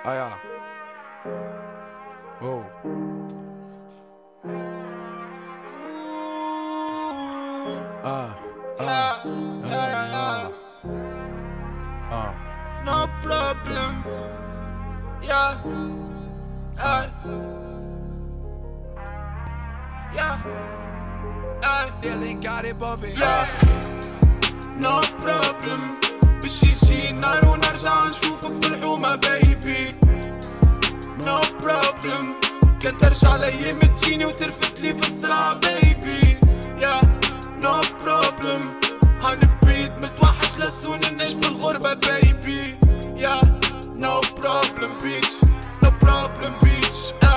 yeah. Oh. No problem. Yeah. Nearly got it, Bobby. Yeah. No problem. باش يجي النهار ونرجع نشوفك في الحومة بيبي. No problem. كان ترجع لأيام تجيني وترفد لي في السرعة بيبي. Yeah. No problem. هنبيت متوحش لسوني نعيش في الغربة بيبي. Yeah. No problem bitch. No problem bitch.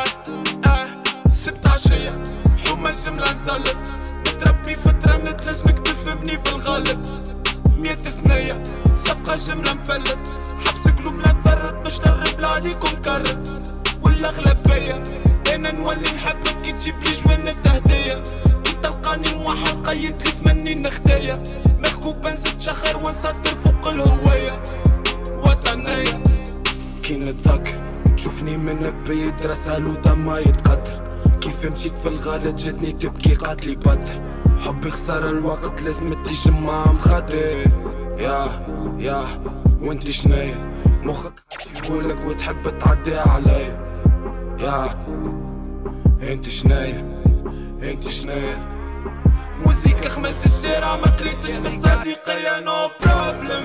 سبت عشية حومة جملة نزلت. متربي فترة متلازمك تفهمني في الغالب. 100 ثنية صفقة جملة مفلت. حبس قلوب لا نفرط مش نغرب عليكم كرت. والأغلبية أنا نولي نحبك كي تجيبلي جوان التهدية. كي تلقاني موحد قيدلي ثمني النخدية. مخكوب نزيد شخر ونسطر فوق الهوية. وطنية كي نتذكر تشوفني من بعيد راسها ودمها يتقطر. كيف مشيت في الغالط جاتني تبكي قاتلي بدر. حبي خسر الوقت لازم تجمع مخاطر. يا وانتي شنايا مخك يقولك وتحب تعدي عليا. انتي شنايا موزيكا خمس الشارع ما قريتش في الصديقية. نو بروبلم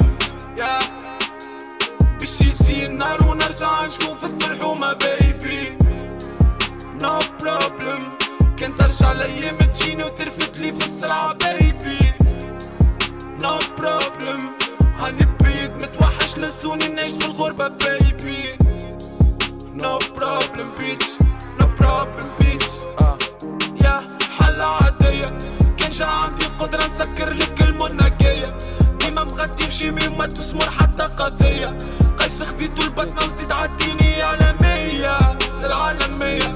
باش يجي النهار ونرجع نشوفك في الحومة بيبي. نو بروبلم كان ترجع لأيام تجيني وترفد لي في السرعة بيبي. نو بروبلم هنبيت متوحش لسوني نعيش في الغربة بيبي. نو بروبلم بيتش. نو بروبلم بيتش. يا حالة عادية كان جا عندي قدرة نسكر لك المنهجية. ديما مغطي بشيمي وما تسمر حتى قضية. قيس خذيتو البسمة وزيد عديني عالمية للعالمية.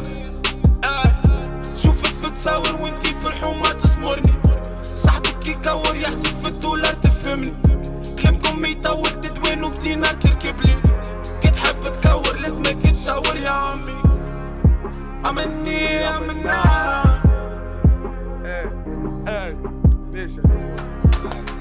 شوفك في تصاور وانتي في الحومة تسمرني. صاحبك كي كور يحسب في الدولار تفهمني. كلامكم يطول تدوين وبدينا تركبلي. كي تحب تكور لازمك تشاور يا عمي. امنا باشا